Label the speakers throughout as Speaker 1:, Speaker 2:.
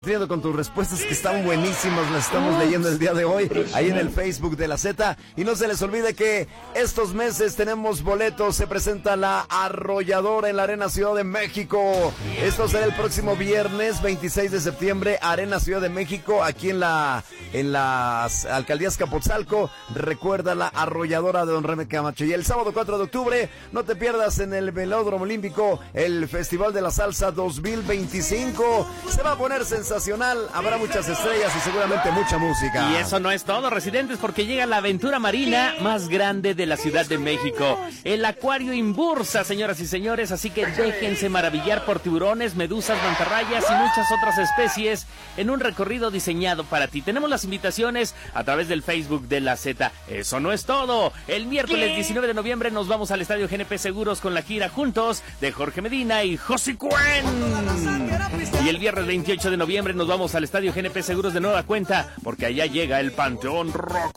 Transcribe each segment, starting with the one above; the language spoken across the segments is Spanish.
Speaker 1: divirtiendo con tus respuestas que están buenísimas, las estamos leyendo el día de hoy, ahí en el Facebook de la Z. Y no se les olvide que estos meses tenemos boletos, se presenta La Arrolladora en la Arena Ciudad de México. Esto será el próximo viernes 26 de septiembre, Arena Ciudad de México, aquí en las alcaldías Capotzalco. Recuerda La Arrolladora de Don René Camacho. Y el sábado 4 de octubre, no te pierdas en el Velódromo Olímpico el Festival de la Salsa 2025. Se va a poner sensacional, habrá muchas estrellas y seguramente mucha música.
Speaker 2: Y eso no es todo, residentes, porque llega la aventura marina más grande de la Ciudad de México, el Acuario Imbursa, señoras y señores, así que déjense maravillar por tiburones, medusas, mantarrayas y muchas otras especies en un recorrido diseñado para ti. Tenemos las invitaciones a través del Facebook de la Z. Eso no es todo. El miércoles 19 de noviembre nos vamos al Estadio GNP Seguros con la gira Juntos de Jorge Medina y Josie Cuen. Y el viernes 28 de noviembre nos vamos al Estadio GNP Seguros de nueva cuenta, porque allá llega el Panteón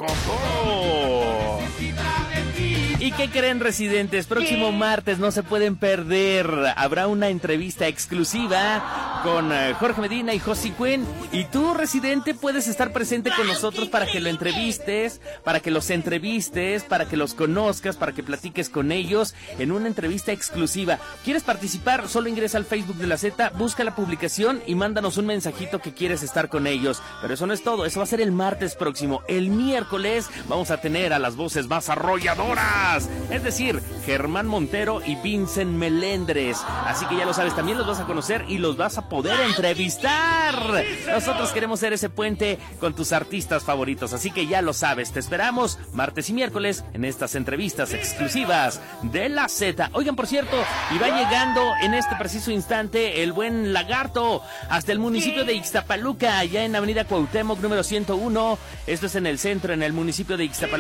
Speaker 2: Rococó. ¿Y qué creen, residentes? Próximo martes no se pueden perder. Habrá una entrevista exclusiva con Jorge Medina y Josie Cuen. Y tú, residente, puedes estar presente con nosotros para que lo entrevistes, para que los entrevistes, para que los conozcas, para que platiques con ellos en una entrevista exclusiva. ¿Quieres participar? Solo ingresa al Facebook de la Z, busca la publicación y mándanos un mensajito que quieres estar con ellos. Pero eso no es todo, eso va a ser el martes próximo. El miércoles vamos a tener a las voces más arrolladoras, es decir, Germán Montero y Vincent Melendres. Así que ya lo sabes, también los vas a conocer y los vas a poder entrevistar. Nosotros queremos ser ese puente con tus artistas favoritos, así que ya lo sabes, te esperamos martes y miércoles en estas entrevistas exclusivas de la Z. Oigan, por cierto, y va llegando en este preciso instante el buen Lagarto hasta el municipio de Ixtapaluca, allá en Avenida Cuauhtémoc número 101. Esto es en el centro, en el municipio de Ixtapaluca.